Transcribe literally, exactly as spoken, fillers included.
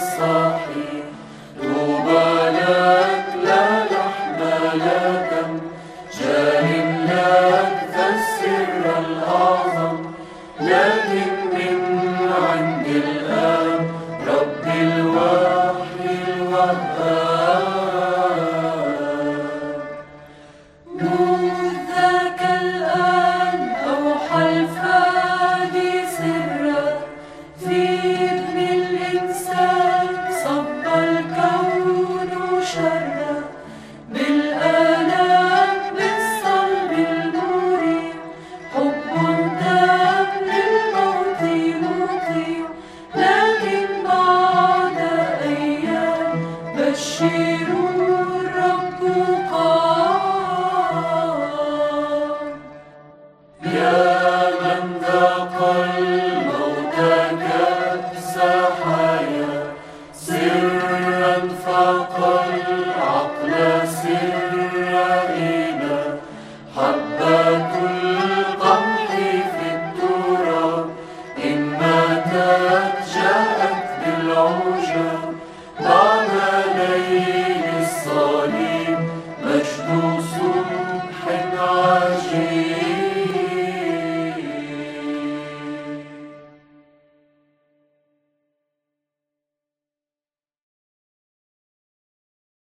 الصحيح. طوبى لك لا لحم لا دم، جال لك ذا السر الأعظم، لكن من عند الآب رب الوحي الوهاب. منذ ذاك الآن أوحى الفادي سرا في ابن الإنسان، صب الكون شرا بالآلام بالصلب المريع، حب تام للموت مطيع، لكن بعد أيام بشر